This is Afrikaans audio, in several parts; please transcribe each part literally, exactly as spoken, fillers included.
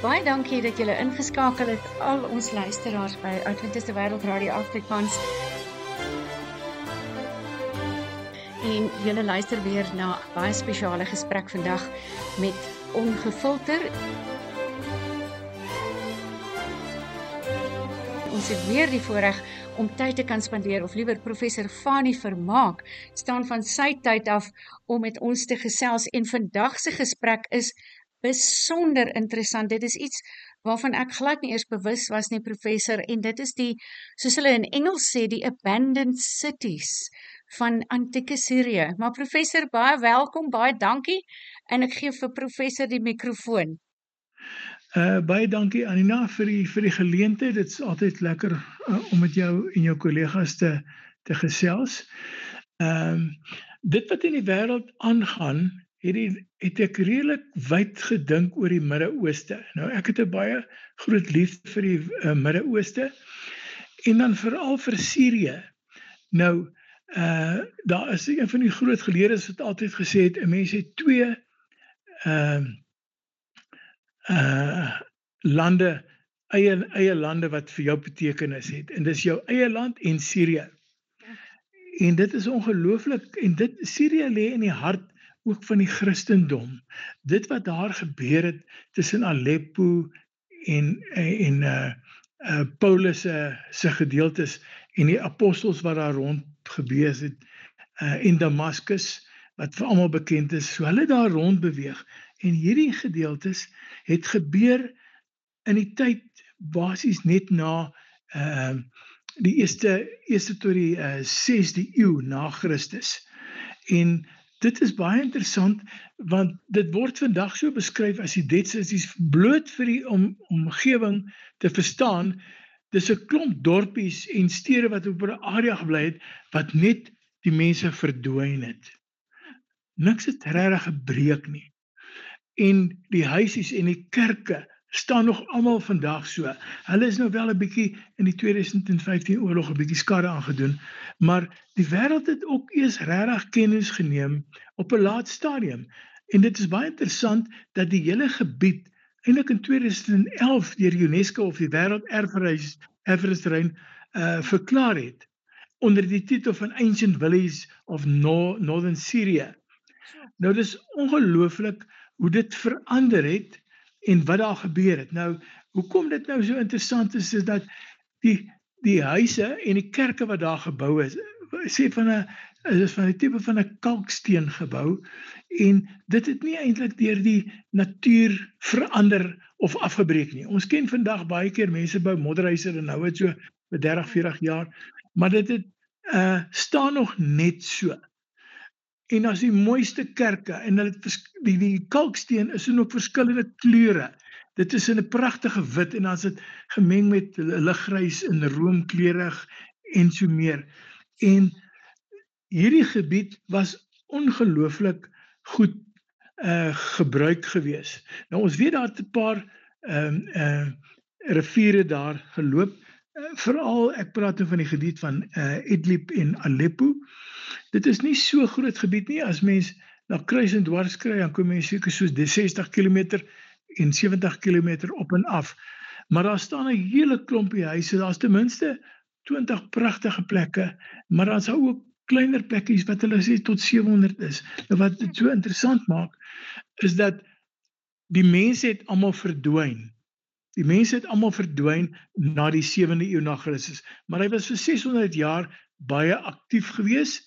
Baie dankie dat julle ingeskakel het, al ons luisteraars by Adventiste Wêreld Radio Afrikaans. En julle luister weer na 'n baie spesiale gesprek vandag met Ongefilter. Ons het weer die voorreg om tyd te kan spandeer, of liewer professor Fanie Vermaak staan van sy tyd af om met ons te gesels, en vandag se gesprek is besonder interessant. Dit is iets waarvan ek glad nie eers bewus was nie, professor, en dit is die, soos hulle in Engels sê, die abandoned cities van antieke Sirië. Maar professor, baie welkom, baie dankie, en ek gee vir professor die mikrofoon. Uh, baie dankie Anina vir die, vir die geleentheid. Dit is altyd lekker uh, om met jou en jou kollegas te, te gesels. Um, dit wat in die wêreld aangaan, het, die, het ek redelik wyd gedink oor die Midde-Ooste. Nou, ek het 'n baie groot liefde vir die uh, Midde-Ooste, en dan veral vir Sirië. Nou, uh, daar is een van die groot geleerdes wat altyd gesê het, 'n mens het twee uh, Uh, lande, eie, eie lande wat vir jou betekenis het, en dis jou eie land en Sirië. En dit is ongelooflik, en dit, Sirië lê in die hart ook van die Christendom. Dit wat daar gebeur het tussen Aleppo en, en uh, uh, Paulus uh, se gedeeltes, en die apostels wat daar rond gewees het, uh, en Damaskus, wat vir almal bekend is, so hulle daar rond beweeg. En hierdie gedeeltes het gebeur in die tyd basies net na uh, die eerste, eerste tot die uh, sesde eeu na Christus. En dit is baie interessant, want dit word vandag so beskryf as die Dead Cities, bloot vir die om, omgewing te verstaan. Dis 'n klomp dorpies en stede wat op 'n area gebly het, wat net die mense verdwyn het. Niks het regtig gebreek nie. En die huisies en die kerke staan nog almal vandag so. Hulle is nou wel 'n bietjie in die twintig vyftien oorlog 'n bietjie skade aangedoen, maar die wêreld het ook eers regtig kennis geneem op 'n laat stadium. En dit is baie interessant dat die hele gebied eintlik in twintig elf deur UNESCO of die Wêrelderfenis erfenisterrein uh, verklaar het onder die titel van Ancient Villages of no Northern Syria. Nou dis ongelooflik hoe dit verander het en wat daar gebeur het. Nou, hoekom dit nou so interessant is, is dat die, die huise en die kerke wat daar gebou is, sê van 'n is van die tipe van 'n kalksteen gebou, en dit het nie eintlik deur die natuur verander of afgebreek nie. Ons ken vandag baie keer mense bou modderhuise en hou dit so vir dertig, veertig jaar, maar dit het uh, staan nog net so. En as die mooiste kerke, en die, die kalksteen is in ook verskillende kleure. Dit is in 'n pragtige wit, en dan is dit gemeng met liggrys en roomkleurig en so meer. En hierdie gebied was ongelooflik goed uh, gebruik gewees. Nou ons weet daar het 'n paar um, uh, riviere daar geloop, uh, veral ek praat nou van die gebied van uh, Idlib en Aleppo. Dit is nie so groot gebied nie, as mens na kruis en dwars kry, dan kom mens seker soos sestig kilometer en sewentig kilometer op en af. Maar daar staan 'n hele klompie huise, daar's ten minste twintig pragtige plekke, maar daar's ook kleiner plekkies wat hulle sê tot sewe honderd is. Nou wat dit so interessant maak, is dat die mense het almal verdwyn. Die mense het almal verdwyn na die sewende eeu na Christus, maar hy was vir ses honderd jaar baie aktief gewees,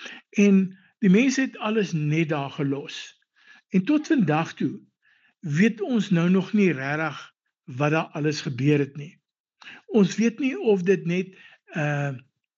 en die mense het alles net daar gelos. En tot vandag toe weet ons nou nog nie regtig wat daar alles gebeur het nie. Ons weet nie of dit net 'n uh,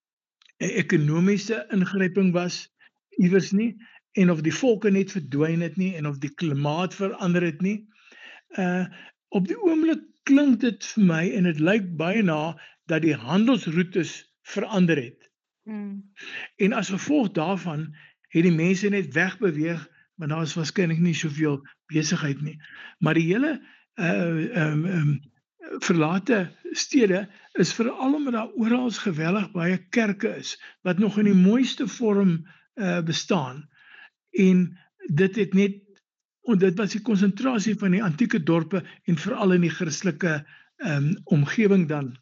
ekonomiese ingryping was iewers nie, en of die volke net verdwyn het nie, en of die klimaat verander het nie. Uh, op die oomblik klink dit vir my, en dit lyk baie na, dat die handelsroetes verander het. Hmm. En as gevolg daarvan het die mense net wegbeweeg, want daar is waarskynlik nie soveel besigheid nie. Maar die hele uh, um, um, verlate stede is veral omdat daar oral geweldig baie kerke is, wat nog in die mooiste vorm uh, bestaan. En dit het net en dit was die konsentrasie van die antieke dorpe en veral in die Christelike um, omgewing dan.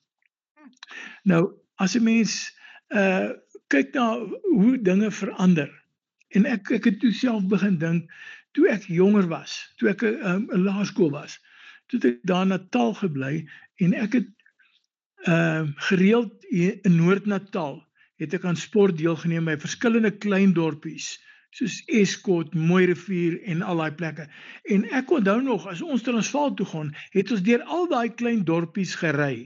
Nou, as 'n mens uh, kyk na hoe dinge verander, en ek, ek het toe self begin dink, toe ek jonger was, toe ek um, in laerskool was, toe het ek daar in Natal gebly, en ek het uh, gereeld hier in Noord-Natal, het ek aan sport deelgeneem by verskillende klein dorpies, soos Escott, Mooirivier en al daai plekke. En ek onthou nog, as ons Transvaal toe gaan, het ons deur al daai klein dorpies gery.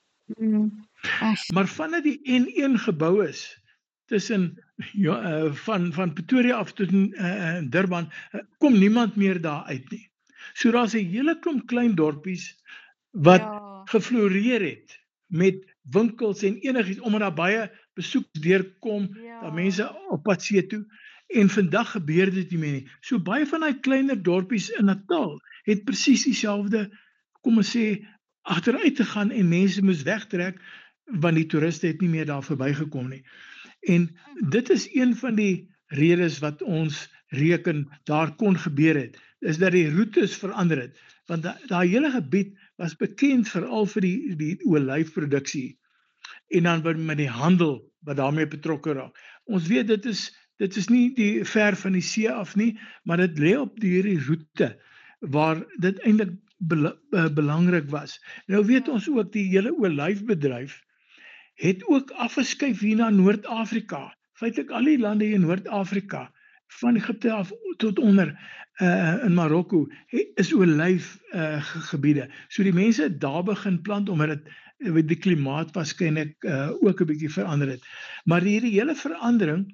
Mm. Maar vanaf die N een gebou is, tussen ja, uh, van, van Pretoria af tot uh, Durban, uh, kom niemand meer daar uit nie. So daar's 'n hele klomp klein dorpies wat Ja. gefloreer het met winkels en enigiets, omdat daar baie besoekers deurkom, Ja. daar mense op pad see toe, en vandag gebeur dit nie meer nie. So baie van daai kleiner dorpies in Natal het presies dieselfde, kom ons sê, agteruit te gaan en mense moes wegtrek, want die toeriste het nie meer daar verbygekom nie. En dit is een van die redes wat ons reken daar kon gebeur het, is dat die roetes verander het, want daai hele gebied was bekend veral vir die, die olyfproduksie, en dan met die handel wat daarmee betrokke raak. Ons weet dit is, dit is nie die ver van die see af nie, maar dit lê op die hierdie roete, waar dit eintlik bel, uh, belangrik was. Nou weet ons ook, die hele olyfbedryf het ook afgeskuif hier na Noord-Afrika, feitlik al die lande in Noord-Afrika, van Egipte af tot onder uh, in Marokko, is olyfgebiede. Uh, so die mense het daar begin plant, omdat het, die klimaat waarskynlik uh, ook 'n bietjie verander het. Maar hierdie hele verandering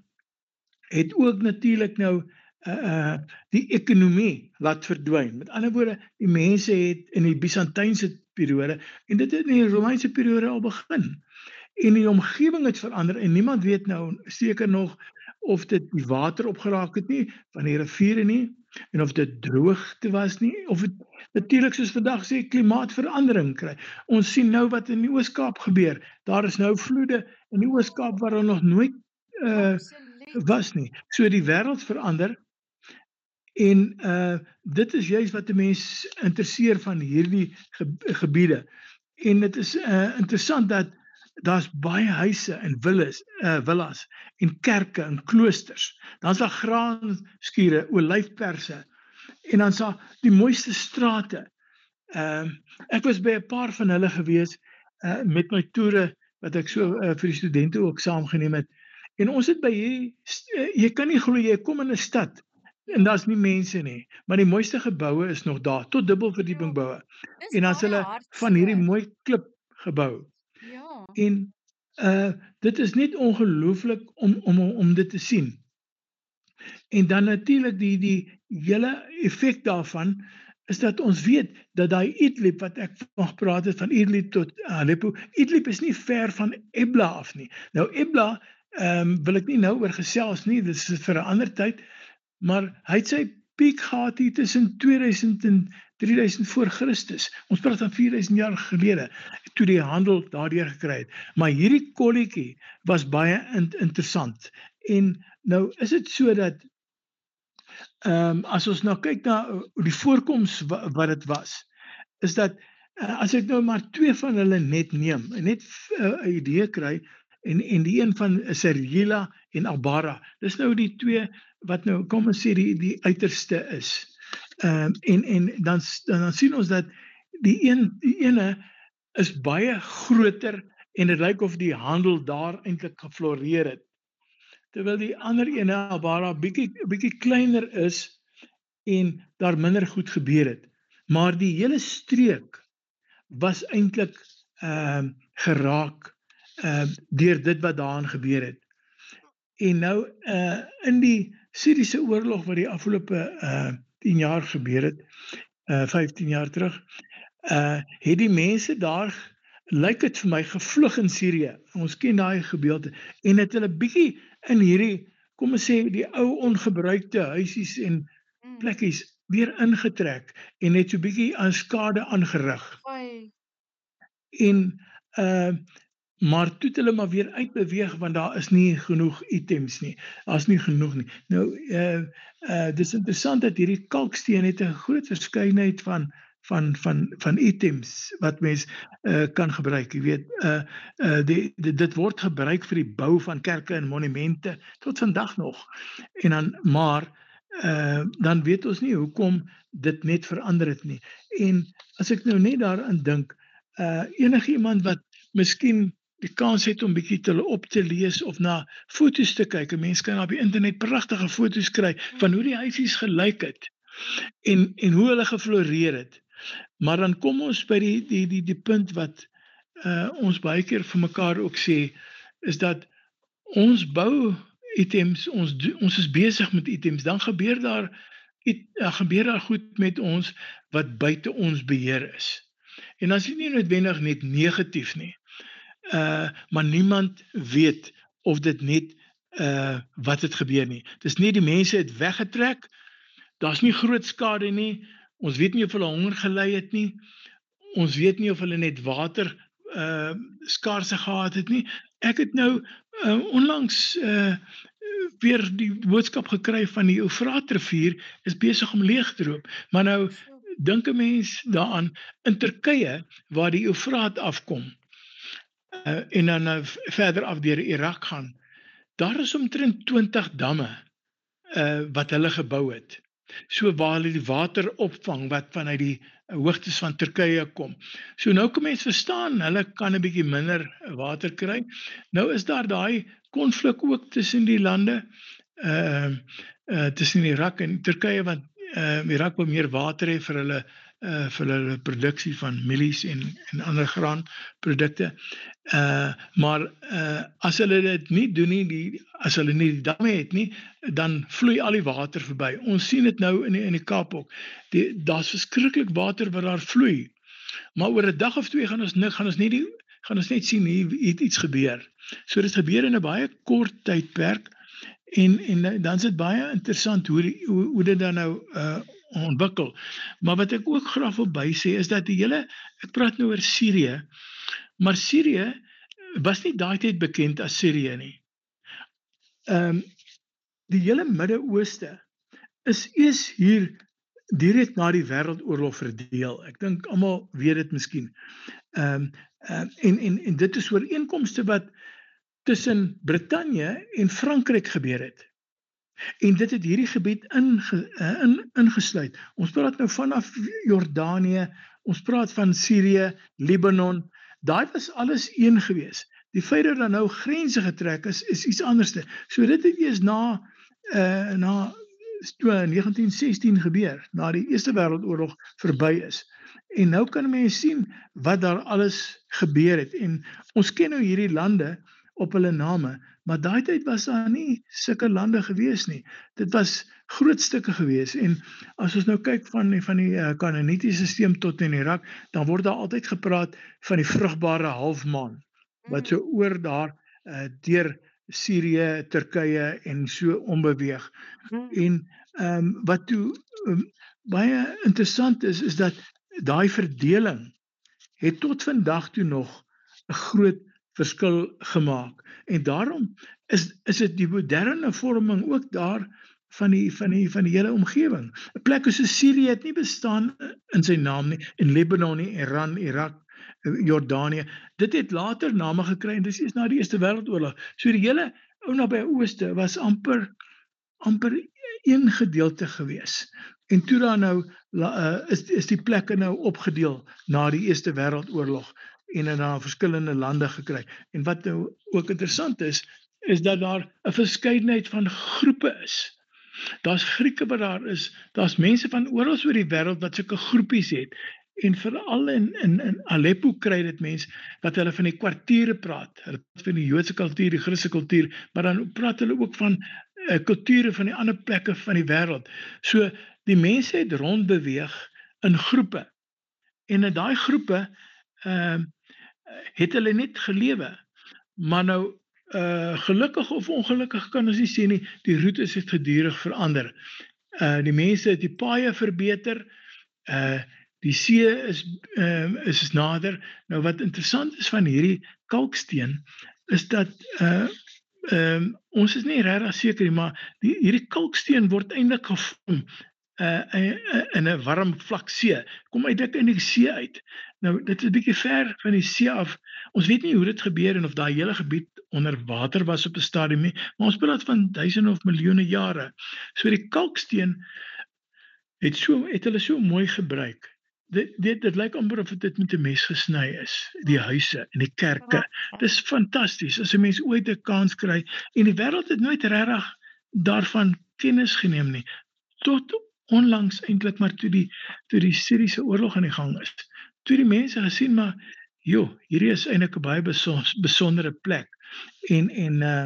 het ook natuurlik nou uh, uh, die ekonomie laat verdwyn. Met ander woorde, die mense het in die Byzantynse periode, en dit het in die Romeinse periode al begin, en die omgewing het verander, en niemand weet nou seker nog of dit die water opgeraak het nie, van die riviere nie, en of dit droogte was nie, of het natuurlik soos vandag sê, klimaatverandering kry. Ons sien nou wat in die Oos-Kaap gebeur, daar is nou vloede in die Oos-Kaap waar er nog nooit uh, was nie. So die wêreld verander, en uh, dit is juist wat die mens interesseer van hierdie ge gebiede. En dit is uh, interessant dat daar's baie huise en villas, uh, villas en kerke en kloosters. Dan's daar graanskure, olyfperse, en dan's daar die mooiste strate. Uh, ek was by 'n paar van hulle gewees uh, met my toere wat ek so uh, vir die studente ook saamgeneem het. En ons het by hierdie, uh, jy kan nie glo, jy kom in 'n stad en daar's nie mense nie, maar die mooiste geboue is nog daar, tot dubbelverdiepingboue. En dan's hulle van hierdie mooi klip gebou. Ja. En uh, dit is net ongelooflik om, om, om dit te sien. En dan natuurlik die, die hele effek daarvan, is dat ons weet, dat daai Idlib, wat ek van gepraat het, van Idlib tot Aleppo, Idlib is nie ver van Ebla af nie. Nou Ebla, um, wil ek nie nou oor gesels nie, dit is vir 'n ander tyd, maar hy het sy piek gehad hier tussen tweeduisend en drieduisend voor Christus. Ons praat van vierduisend jaar gelede, toe die handel daardeur gekry het. Maar hierdie kolletjie was baie in, interessant. En nou is dit so dat, um, as ons nou kyk na die voorkoms wat, wat het was, is dat, uh, as ek nou maar twee van hulle net neem, en net 'n uh, idee kry, en, en die een van Serila en Abara, dis nou die twee, wat nou, kom ons sê, die, die uiterste is. Um, en en dan, dan, dan sien ons dat die, een, die ene is baie groter, en dit lyk of die handel daar eintlik gefloreer het. Terwyl die ander ene, Abara, bietjie, bietjie kleiner is, en daar minder goed gebeur het. Maar die hele streek was eintlik uh, geraak uh, deur dit wat daarin gebeur het. En nou, uh, in die Syriese oorlog wat die afgelope uh, tien jaar gebeur het, uh, vyftien jaar terug, uh, het die mense daar, lyk dit vir my, gevlug in Syrië. Ons ken daai gebeelte, en het hulle bietjie in hierdie, kom ons sê, die ou ongebruikte huisies en plekkies weer ingetrek, en het so bietjie aan skade aangerig. Oei. En, uh, maar toe het hulle maar weer uitbeweeg, want daar is nie genoeg items nie. Daar is nie genoeg nie. Nou, uh, uh, dit is interessant dat hierdie kalksteen het 'n groot verskeidenheid van van van van items wat mens uh, kan gebruik. Jy weet, uh, uh, die, die, dit word gebruik vir die bou van kerke en monumente tot vandag nog. En dan, maar uh, dan weet ons nie hoekom dit net verander het nie. En as ek nou net daaraan dink, uh, enige iemand wat miskien die kans het om bietjie te op te lees of na foto's te kyk. 'n Mens kan op die internet pragtige foto's kry van hoe die huisies gelyk het en en hoe hulle gefloreer het. Maar dan kom ons by die die die die punt wat uh, ons baie keer vir mekaar ook sê, is dat ons bou items, ons do, ons is besig met items, dan gebeur daar it, uh, gebeur daar goed met ons wat buite ons beheer is. En as dit nie noodwendig net negatief nie. Uh, maar niemand weet of dit net uh, wat het gebeur nie. Dis nie die mense het weggetrek, daar's nie groot skade nie, ons weet nie of hulle honger gelei het nie, ons weet nie of hulle net water uh, skaarse gehad het nie. Ek het nou uh, onlangs uh, weer die boodskap gekry van die Eufraatrivier is besig om leeg te loop, maar nou dink 'n mens daaraan, in Turkye waar die Eufraat afkom, Uh, en dan uh, verder af deur Irak gaan, daar is omtrent twintig damme uh, wat hulle gebou het. So waar hulle die water opvang wat vanuit die uh, hoogtes van Turkye kom. So nou kan mens verstaan, hulle kan 'n bietjie minder water kry. Nou is daar daai konflik ook tussen die lande, uh, uh, tussen Irak en Turkye, want uh, Irak wil meer water hê vir hulle Uh, vir hulle produksie van mielies en, en ander graanprodukte. Uh, maar uh, as hulle dit nie doen nie, die, as hulle nie die damme het nie, dan vloei al die water verby. Ons sien dit nou in die, in die Kaap ook. Daar's verskriklik water wat daar vloei. Maar oor 'n dag of twee gaan ons nik, gaan ons net die, gaan ons net sien hier het iets gebeur. So dit gebeur in 'n baie kort tydperk en en dan is dit baie interessant hoe die, hoe, hoe dit dan nou uh, ontwikkel. Maar wat ek ook graag wil bysê is dat die hele, ek praat nou oor Sirië, maar Sirië was nie daai tyd bekend as Sirië nie. Um, die hele Midde-Ooste is eers hier direk na die Wêreldoorlog verdeel. Ek dink almal weet dit miskien. Um, um, en, en, en dit is ooreenkomste wat tussen Brittanje en Frankryk gebeur het. En dit het hierdie gebied inge, in, ingesluit. Ons praat nou vanaf Jordanië, ons praat van Sirië, Libanon, daai was alles een gewees. Die feit dat daar nou grense getrek is, is iets anderste. So dit het eers na, uh, na negentien sestien gebeur, na die Eerste Wêreldoorlog verby is. En nou kan mense sien wat daar alles gebeur het. En ons ken nou hierdie lande op hulle name, maar daai tyd was daar nie sulke lande gewees nie. Dit was groot stukke gewees. En as ons nou kyk van, van die uh, Kanaanitiese stelsel tot in Irak, dan word daar altyd gepraat van die vrugbare halfmaan, wat so oor daar uh, deur Sirië, Turkye en so onbeweeg. En um, wat toe um, baie interessant is, is dat daai verdeling het tot vandag toe nog 'n groot verskil gemaak. En daarom is is dit die moderne vorming ook daar van die van die van die hele omgewing. 'n Plek soos Sirië het nie bestaan in sy naam nie, en Libanon nie, Iran, Irak, Jordanië. Dit het later name gekry en dis eers na die Eerste Wêreldoorlog. So die hele ou naby Ooste was amper amper een gedeelte gewees. En toe dan nou uh, is is die plekke nou opgedeel na die Eerste Wêreldoorlog en in daar verskillende lande gekry. En wat nou ook interessant is, is dat daar 'n verskeidenheid van groepe is. Daar's Grieke wat daar is, daar's mense van oral oor die wêreld wat sulke groepies het. En veral in, in, in Aleppo kry dit mense wat hulle van die kwartiere praat. Hulle praat van die Joodse kultuur, die Christelike kultuur, maar dan praat hulle ook van uh, kulture van die ander plekke van die wêreld. So die mense het rondbeweeg in groepe. En in daai groepe uh, het hulle net gelewe. Maar nou uh, gelukkig of ongelukkig kan ons nie sê nie, die roetes het gedurig verander. Uh, die mense het die paaie verbeter, uh, Die see is um, is nader. Nou wat interessant is van hierdie kalksteen is dat uh, um, ons is nie regtig seker nie, maar die, hierdie kalksteen word eintlik gevorm uh, in, in 'n warm vlak see. Kom eintlik in die see uit. Nou dit is 'n bietjie ver van die see af. Ons weet nie hoe dit gebeur en of daai hele gebied onder water was op 'n stadium nie, maar ons praat van duisende of miljoene jare. So die kalksteen het so het hulle so mooi gebruik. Dit dit dit lyk amper of dit met 'n mes gesny is, die huise en die kerke. Dis fantasties as 'n mens ooit 'n kans kry en die wêreld het nooit regtig daarvan kennis geneem nie. Tot onlangs eintlik maar toe die toe die Syriese oorlog aan die gang is. Toe die mense gesien maar joh, hierdie is eintlik 'n baie besondere plek. En en uh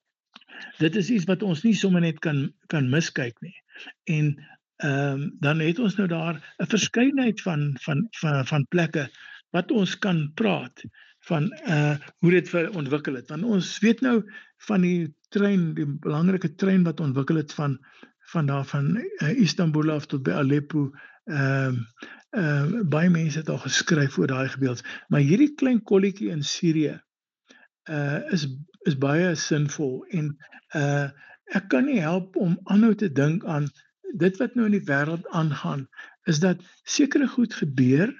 dit is iets wat ons nie sommer net kan kan miskyk nie. En ehm um, dan het ons nou daar 'n verskeidenheid van van van van plekke wat ons kan praat van uh hoe dit ontwikkel het. Want ons weet nou van die trein, die belangrike trein wat ontwikkel het van van daar van uh, Istanbul af tot by Aleppo. Ehm uh, uh, baie mense het al geskryf oor daai gebeeld, maar hierdie klein kolletjie in Sirië uh is is baie sinvol en uh ek kan nie help om aanhou te dink aan dit wat nou in die wêreld aangaan, is dat sekere goed gebeur.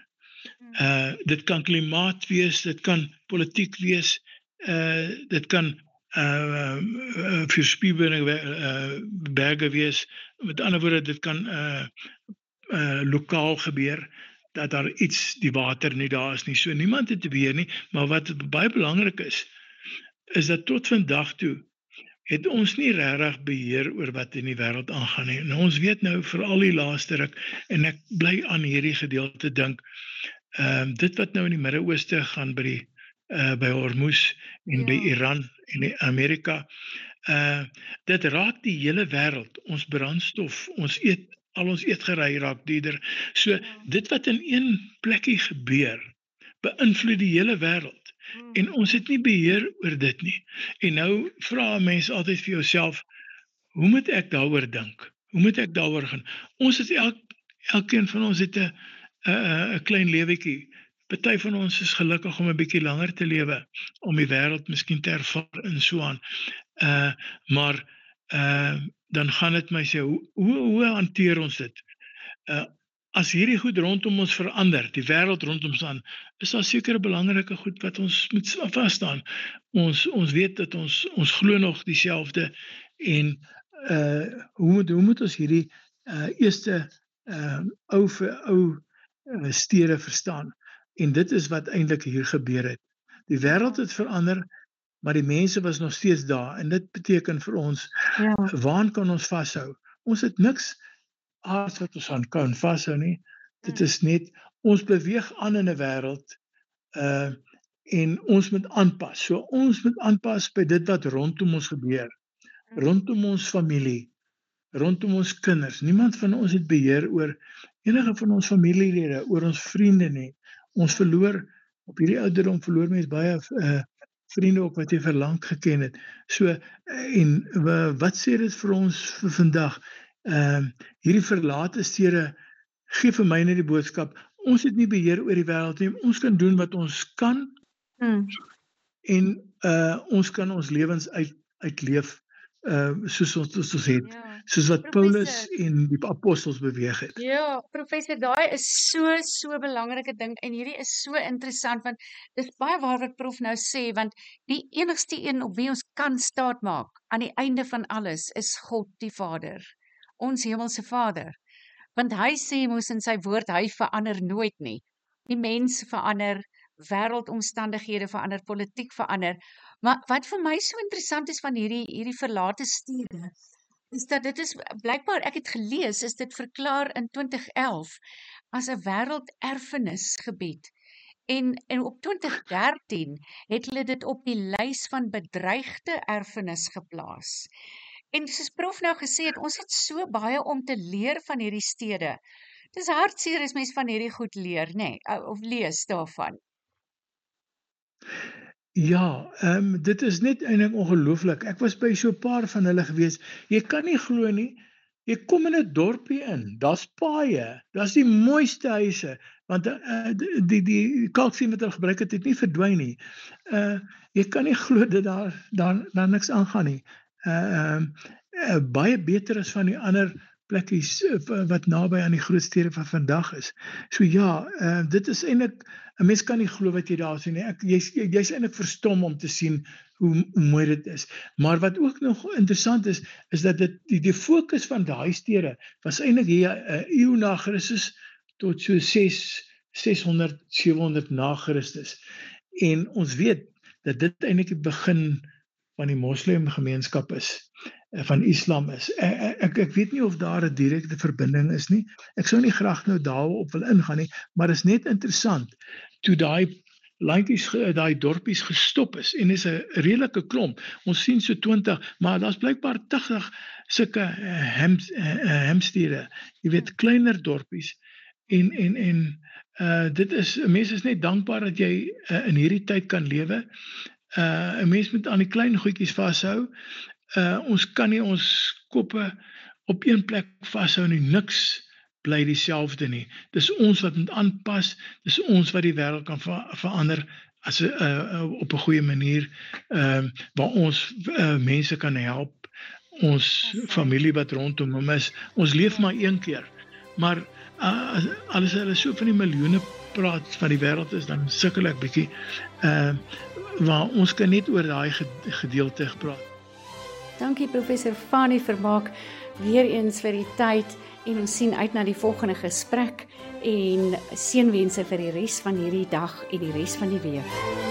Uh dit kan klimaat wees, dit kan politiek wees, uh dit kan uh, uh verspiebeling uh, berge wees. Met ander woorde, dit kan uh uh lokaal gebeur dat daar iets die water nie daar is nie. So niemand het te beheer nie, maar wat baie belangrik is, is dat tot vandag toe het ons nie regtig beheer oor wat in die wêreld aangaan nie. En ons weet nou vir al die laaste ruk en ek bly aan hierdie gedeelte dink. Ehm uh, dit wat nou in die Midde-Ooste gaan by die uh, by Hormuz en ja. by Iran en die Amerika. Uh dit raak die hele wêreld. Ons brandstof, ons eet al ons eetgerei raak duurder. So ja. dit wat in een plekkie gebeur, beïnvloed die hele wêreld. Hmm. En ons het nie beheer oor dit nie. En nou vra mense altyd vir jouself, hoe moet ek daaroor dink? Hoe moet ek daaroor gaan? Ons het elk elkeen van ons het 'n 'n 'n klein lewetjie. Party van ons is gelukkig om 'n bietjie langer te lewe, om die wêreld miskien te ervaar en so aan. Uh maar uh dan gaan dit my sê, hoe hoe, hoe hanteer ons dit? Uh as hierdie goed rondom ons verander, die wêreld rondom ons aan, is daar sekere belangrike goed wat ons moet vas staan. Ons ons weet dat ons ons glo nog dieselfde en uh hoe moet hoe moet ons hierdie uh eerste uh ou vir ou uh, stede verstaan? En dit is wat eintlik hier gebeur het. Die wêreld het verander, maar die mense was nog steeds daar en dit beteken vir ons, ja. Waaraan kan ons vashou? Ons het niks aards wat ons aan kan vashou nie. Dit is net ons beweeg aan in 'n wêreld uh en ons moet aanpas. So ons moet aanpas by dit wat rondom ons gebeur. Rondom ons familie, rondom ons kinders. Niemand van ons het beheer oor enige van ons familielede, oor ons vriende nie. Ons verloor op hierdie ouderdom verloor mense baie uh vriende ook wat jy vir lank geken het. So en wat sê dit vir ons vir vandag? Ehm uh, hierdie verlate stede gee vir my net die boodskap, ons het nie beheer oor die wêreld nie. Ons kan doen wat ons kan hmm. en uh ons kan ons lewens uit uitleef uh soos ons soos ons het, ja. soos wat professor, Paulus en die apostels beweeg het. Ja, professor, daai is so so belangrike ding en hierdie is so interessant want dis baie waar wat prof nou sê, want die enigste een op wie ons kan staat maak aan die einde van alles is God die Vader, ons hemelse Vader. Want hy sê mos in sy woord, hy verander nooit nie. Die mens verander, wêreldomstandighede verander, politiek verander. Maar wat vir my so interessant is van hierdie hierdie verlate stede, is dat dit is blykbaar, ek het gelees, is dit verklaar in twintig elf as 'n wêrelderfenisgebied. En en op twintig dertien het hulle dit op die lys van bedreigde erfenis geplaas. En soos prof nou gesê het, ons het so baie om te leer van hierdie stede. Dis hartseer as mens van hierdie goed leer, nê, nee, of lees daarvan. Ja, um, dit is net eintlik ongelooflik. Ek was by so 'n paar van hulle gewees. Jy kan nie glo nie, jy kom in 'n dorpie in, daar's paaie, daar's die mooiste huise, want uh, die die, die kalksium wat hulle gebruik het, het nie verdwyn nie. Uh, jy kan nie glo dat daar daar daar niks aangaan nie. Uh, uh, baie beter as van die ander plekkies uh, wat naby aan die groot stede van vandag is. So ja, uh, dit is eintlik, 'n mens kan nie glo wat jy daar sien nie. Ek jy's jy's eintlik verstom om te sien hoe, hoe mooi dit is. Maar wat ook nog interessant is, is dat dit die, die fokus van daai stede was eintlik hier 'n uh, eeu na Christus tot so seshonderd, sewehonderd na Christus. En ons weet dat dit eintlik die begin van die moslim gemeenskap is, van Islam is. Ek, ek, ek weet nie of daar 'n direkte verbinding is nie. Ek sou nie graag nou daarop wil ingaan nie, maar is net interessant, toe daai landjies, daai dorpies gestop is, en is 'n redelike klomp, ons sien so twintig, maar daar's blykbaar tig sulke hem, hemstede, jy weet, kleiner dorpies, en, en, en uh, dit is, mense is net dankbaar dat jy uh, in hierdie tyd kan lewe. Uh, 'n mens moet aan die klein goedjies vashou. Uh, ons kan nie ons koppe op een plek vashou nie, niks bly dieselfde nie. Dis ons wat moet aanpas, dis ons wat die wêreld kan ver verander as 'n uh, op 'n goeie manier, uh, waar ons uh, mense kan help, ons familie wat rondom hom is. Ons leef maar een keer, maar uh, as hulle so van die miljoene praat van die wêreld is, dan sukkel ek bietjie, uh, waar ons kan net oor daai gedeelte gepraat. Dankie professor Fanie Vermaak weer eens vir die tyd, en ons sien uit na die volgende gesprek, en seënwense vir die res van hierdie dag en die res van die week.